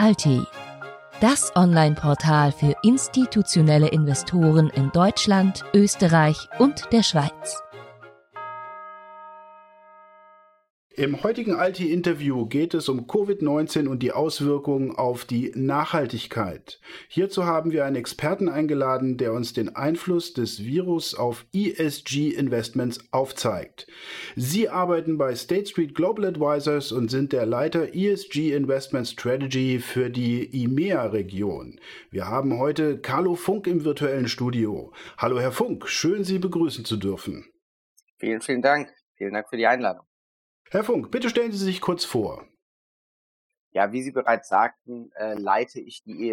Alti, das Online-Portal für institutionelle Investoren in Deutschland, Österreich und der Schweiz. Im heutigen Alti-Interview geht es um Covid-19 und die Auswirkungen auf die Nachhaltigkeit. Hierzu haben wir einen Experten eingeladen, der uns den Einfluss des Virus auf ESG-Investments aufzeigt. Sie arbeiten bei State Street Global Advisors und sind der Leiter ESG Investment Strategy für die EMEA-Region. Wir haben heute Carlo Funk im virtuellen Studio. Hallo Herr Funk, schön Sie begrüßen zu dürfen. Vielen, vielen Dank. Vielen Dank für die Einladung. Herr Funk, bitte stellen Sie sich kurz vor. Ja, wie Sie bereits sagten, leite ich die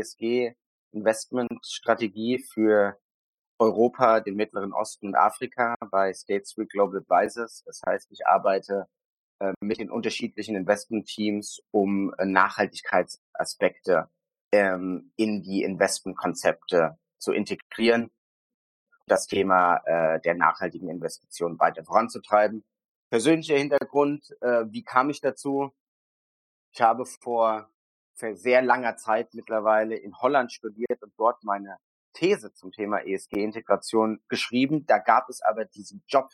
ESG-Investmentstrategie für Europa, den Mittleren Osten und Afrika bei State Street Global Advisors. Das heißt, ich arbeite mit den unterschiedlichen Investmentteams, um Nachhaltigkeitsaspekte in die Investmentkonzepte zu integrieren, das Thema der nachhaltigen Investitionen weiter voranzutreiben. Persönlicher Hintergrund, wie kam ich dazu? Ich habe vor sehr langer Zeit mittlerweile in Holland studiert und dort meine These zum Thema ESG-Integration geschrieben. Da gab es aber diesen Job,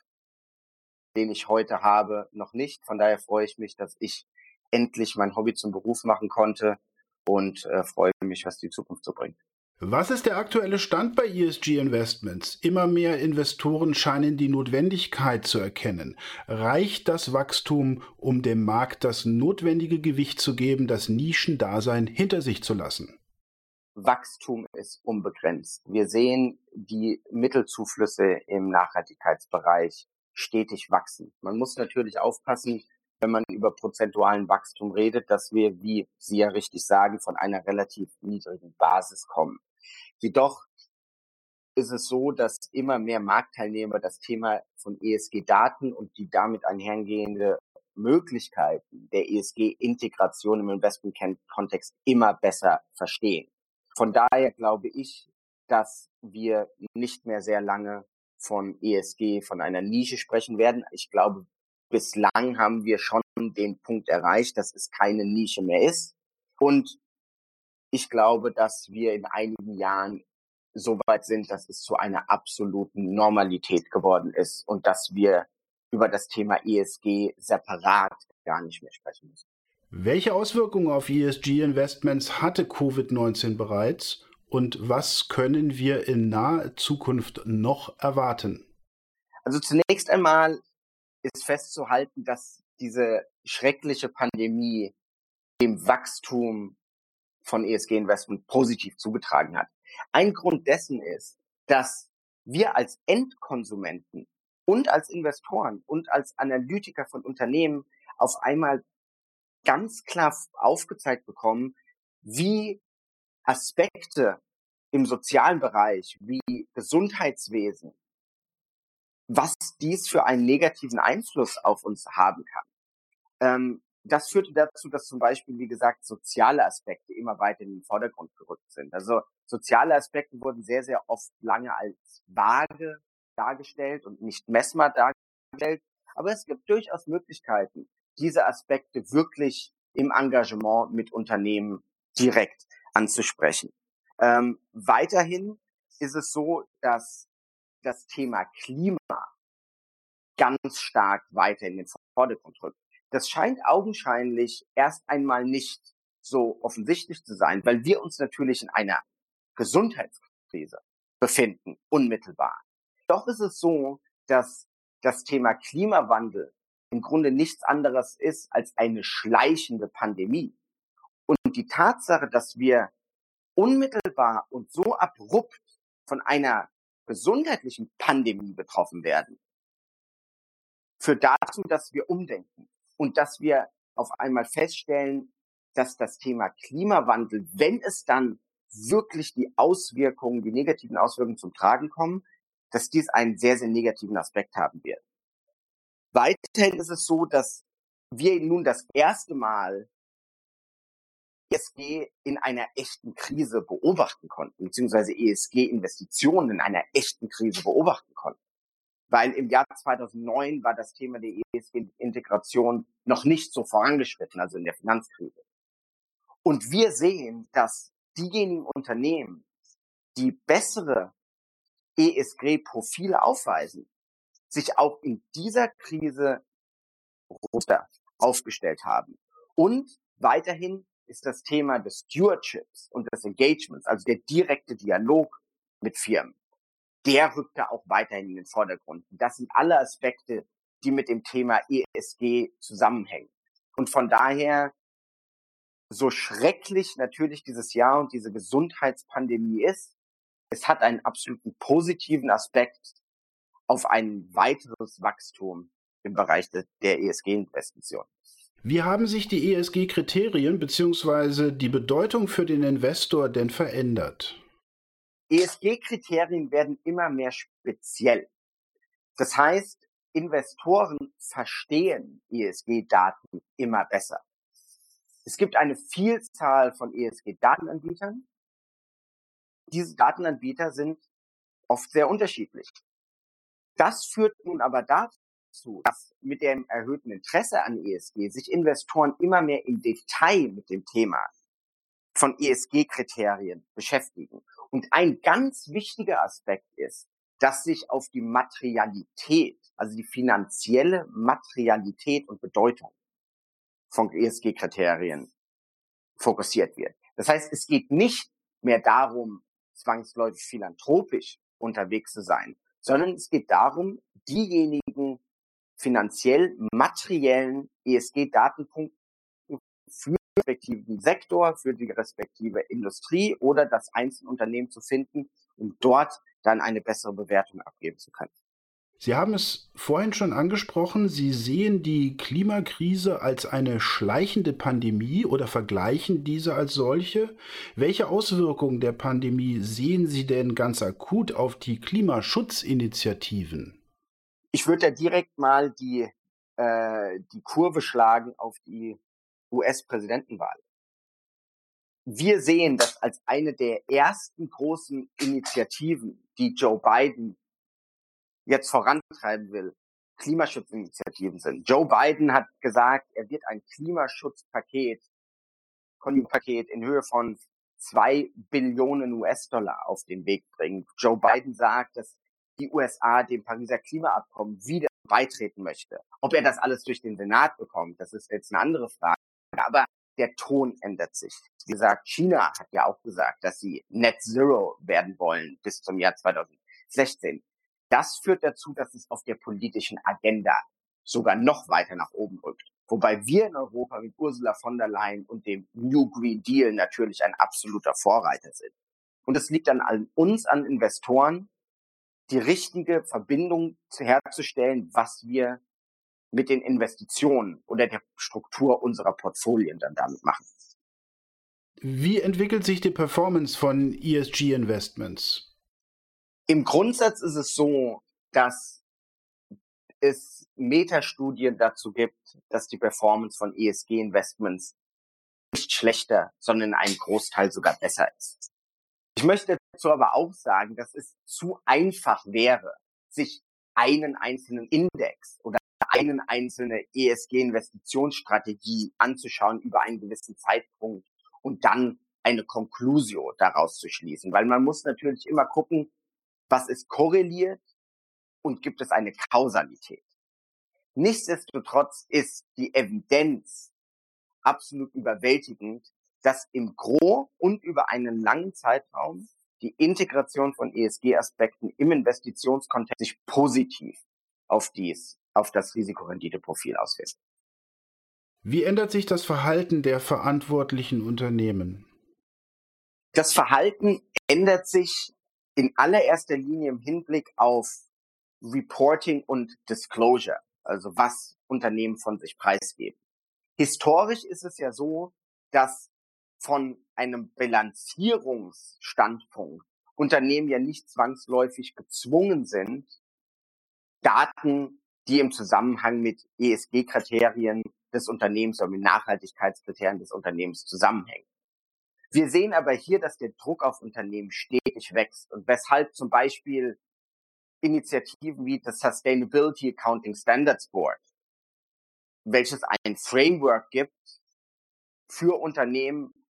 den ich heute habe, noch nicht. Von daher freue ich mich, dass ich endlich mein Hobby zum Beruf machen konnte und freue mich, was die Zukunft so bringt. Was ist der aktuelle Stand bei ESG Investments? Immer mehr Investoren scheinen die Notwendigkeit zu erkennen. Reicht das Wachstum, um dem Markt das notwendige Gewicht zu geben, das Nischendasein hinter sich zu lassen? Wachstum ist unbegrenzt. Wir sehen die Mittelzuflüsse im Nachhaltigkeitsbereich stetig wachsen. Man muss natürlich aufpassen, wenn man über prozentualen Wachstum redet, dass wir, wie Sie ja richtig sagen, von einer relativ niedrigen Basis kommen. Jedoch ist es so, dass immer mehr Marktteilnehmer das Thema von ESG-Daten und die damit einhergehende Möglichkeiten der ESG-Integration im Investment-Kontext immer besser verstehen. Von daher glaube ich, dass wir nicht mehr sehr lange von ESG, von einer Nische sprechen werden. Ich glaube, bislang haben wir schon den Punkt erreicht, dass es keine Nische mehr ist. Und ich glaube, dass wir in einigen Jahren so weit sind, dass es zu einer absoluten Normalität geworden ist und dass wir über das Thema ESG separat gar nicht mehr sprechen müssen. Welche Auswirkungen auf ESG-Investments hatte Covid-19 bereits und was können wir in naher Zukunft noch erwarten? Also zunächst einmal ist festzuhalten, dass diese schreckliche Pandemie dem Wachstum von ESG-Investment positiv zugetragen hat. Ein Grund dessen ist, dass wir als Endkonsumenten und als Investoren und als Analytiker von Unternehmen auf einmal ganz klar aufgezeigt bekommen, wie Aspekte im sozialen Bereich, wie Gesundheitswesen, was dies für einen negativen Einfluss auf uns haben kann. Das führte dazu, dass zum Beispiel, wie gesagt, soziale Aspekte immer weiter in den Vordergrund gerückt sind. Also soziale Aspekte wurden sehr, sehr oft lange als vage dargestellt und nicht messbar dargestellt. Aber es gibt durchaus Möglichkeiten, diese Aspekte wirklich im Engagement mit Unternehmen direkt anzusprechen. Weiterhin ist es so, dass das Thema Klima ganz stark weiter in den Vordergrund rückt. Das scheint augenscheinlich erst einmal nicht so offensichtlich zu sein, weil wir uns natürlich in einer Gesundheitskrise befinden, unmittelbar. Doch ist es so, dass das Thema Klimawandel im Grunde nichts anderes ist als eine schleichende Pandemie. Und die Tatsache, dass wir unmittelbar und so abrupt von einer gesundheitlichen Pandemie betroffen werden, führt dazu, dass wir umdenken und dass wir auf einmal feststellen, dass das Thema Klimawandel, wenn es dann wirklich die Auswirkungen, die negativen Auswirkungen zum Tragen kommen, dass dies einen sehr, sehr negativen Aspekt haben wird. Weiterhin ist es so, dass wir nun das erste Mal ESG in einer echten Krise beobachten konnten, beziehungsweise ESG-Investitionen in einer echten Krise beobachten konnten. Weil im Jahr 2009 war das Thema der ESG-Integration noch nicht so vorangeschritten, also in der Finanzkrise. Und wir sehen, dass diejenigen Unternehmen, die bessere ESG-Profile aufweisen, sich auch in dieser Krise robuster aufgestellt haben. Und weiterhin ist das Thema des Stewardships und des Engagements, also der direkte Dialog mit Firmen, der rückt da auch weiterhin in den Vordergrund. Das sind alle Aspekte, die mit dem Thema ESG zusammenhängen. Und von daher, so schrecklich natürlich dieses Jahr und diese Gesundheitspandemie ist, es hat einen absoluten positiven Aspekt auf ein weiteres Wachstum im Bereich der ESG-Investitionen. Wie haben sich die ESG-Kriterien bzw. die Bedeutung für den Investor denn verändert? ESG-Kriterien werden immer mehr speziell. Das heißt, Investoren verstehen ESG-Daten immer besser. Es gibt eine Vielzahl von ESG-Datenanbietern. Diese Datenanbieter sind oft sehr unterschiedlich. Das führt nun aber dazu, dass mit dem erhöhten Interesse an ESG sich Investoren immer mehr im Detail mit dem Thema von ESG-Kriterien beschäftigen. Und ein ganz wichtiger Aspekt ist, dass sich auf die Materialität, also die finanzielle Materialität und Bedeutung von ESG-Kriterien fokussiert wird. Das heißt, es geht nicht mehr darum, zwangsläufig philanthropisch unterwegs zu sein, sondern es geht darum, diejenigen finanziell materiellen ESG-Datenpunkte für den respektiven Sektor, für die respektive Industrie oder das Einzelunternehmen zu finden, um dort dann eine bessere Bewertung abgeben zu können. Sie haben es vorhin schon angesprochen, Sie sehen die Klimakrise als eine schleichende Pandemie oder vergleichen diese als solche. Welche Auswirkungen der Pandemie sehen Sie denn ganz akut auf die Klimaschutzinitiativen? Ich würde da direkt mal die Kurve schlagen auf die US-Präsidentenwahl. Wir sehen das als eine der ersten großen Initiativen, die Joe Biden jetzt vorantreiben will, Klimaschutzinitiativen sind. Joe Biden hat gesagt, er wird ein Klimaschutzpaket in Höhe von 2 Billionen US-Dollar auf den Weg bringen. Joe Biden sagt, dass die USA dem Pariser Klimaabkommen wieder beitreten möchte. Ob er das alles durch den Senat bekommt, das ist jetzt eine andere Frage. Aber der Ton ändert sich. Wie gesagt, China hat ja auch gesagt, dass sie Net Zero werden wollen bis zum Jahr 2016. Das führt dazu, dass es auf der politischen Agenda sogar noch weiter nach oben rückt. Wobei wir in Europa mit Ursula von der Leyen und dem New Green Deal natürlich ein absoluter Vorreiter sind. Und es liegt dann an uns, an Investoren, die richtige Verbindung herzustellen, was wir mit den Investitionen oder der Struktur unserer Portfolien dann damit machen. Wie entwickelt sich die Performance von ESG-Investments? Im Grundsatz ist es so, dass es Metastudien dazu gibt, dass die Performance von ESG-Investments nicht schlechter, sondern in einem Großteil sogar besser ist. Ich möchte dazu aber auch sagen, dass es zu einfach wäre, sich einen einzelnen Index oder eine einzelne ESG-Investitionsstrategie anzuschauen über einen gewissen Zeitpunkt und dann eine Conclusio daraus zu schließen. Weil man muss natürlich immer gucken, was ist korreliert und gibt es eine Kausalität. Nichtsdestotrotz ist die Evidenz absolut überwältigend, dass im Gros und über einen langen Zeitraum die Integration von ESG-Aspekten im Investitionskontext sich positiv auf das Risikorenditeprofil auswirkt. Wie ändert sich das Verhalten der verantwortlichen Unternehmen? Das Verhalten ändert sich in allererster Linie im Hinblick auf Reporting und Disclosure, also was Unternehmen von sich preisgeben. Historisch ist es ja so, dass von einem Bilanzierungsstandpunkt Unternehmen ja nicht zwangsläufig gezwungen sind, Daten, die im Zusammenhang mit ESG-Kriterien des Unternehmens oder mit Nachhaltigkeitskriterien des Unternehmens zusammenhängen. Wir sehen aber hier, dass der Druck auf Unternehmen stetig wächst und weshalb zum Beispiel Initiativen wie das Sustainability Accounting Standards Board, welches ein Framework gibt für Unternehmen,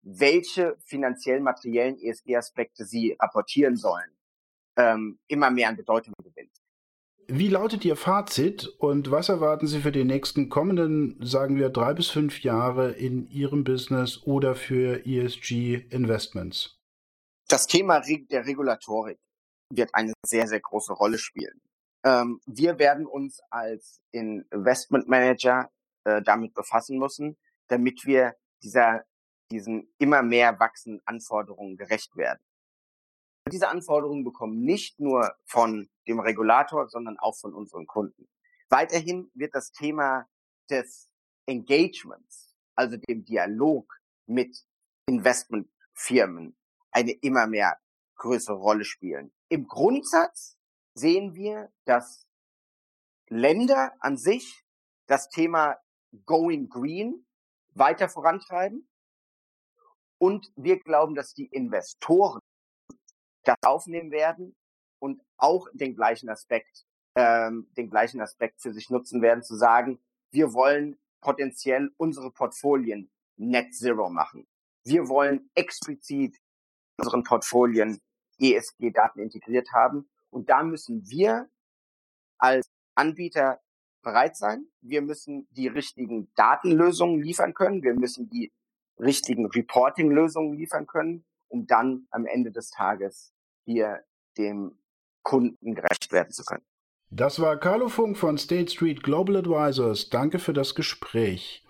welche finanziell-materiellen ESG-Aspekte sie rapportieren sollen, immer mehr an Bedeutung gewinnt. Wie lautet Ihr Fazit und was erwarten Sie für die nächsten kommenden, sagen wir, 3 bis 5 Jahre in Ihrem Business oder für ESG-Investments? Das Thema der Regulatorik wird eine sehr, sehr große Rolle spielen. Wir werden uns als Investment Manager damit befassen müssen, damit wir diesen immer mehr wachsenden Anforderungen gerecht werden. Diese Anforderungen bekommen nicht nur von dem Regulator, sondern auch von unseren Kunden. Weiterhin wird das Thema des Engagements, also dem Dialog mit Investmentfirmen, eine immer mehr größere Rolle spielen. Im Grundsatz sehen wir, dass Länder an sich das Thema Going Green weiter vorantreiben. Und wir glauben, dass die Investoren das aufnehmen werden und auch den gleichen Aspekt für sich nutzen werden, zu sagen, wir wollen potenziell unsere Portfolien Net Zero machen. Wir wollen explizit in unseren Portfolien ESG-Daten integriert haben. Und da müssen wir als Anbieter bereit sein. Wir müssen die richtigen Datenlösungen liefern können. Wir müssen die richtigen Reporting-Lösungen liefern können, um dann am Ende des Tages hier dem Kunden gerecht werden zu können. Das war Carlo Funk von State Street Global Advisors. Danke für das Gespräch.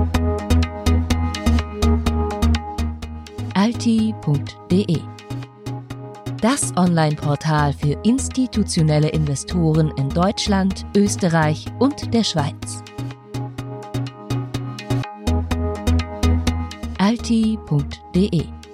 alti.de, das Online-Portal für institutionelle Investoren in Deutschland, Österreich und der Schweiz. alti.de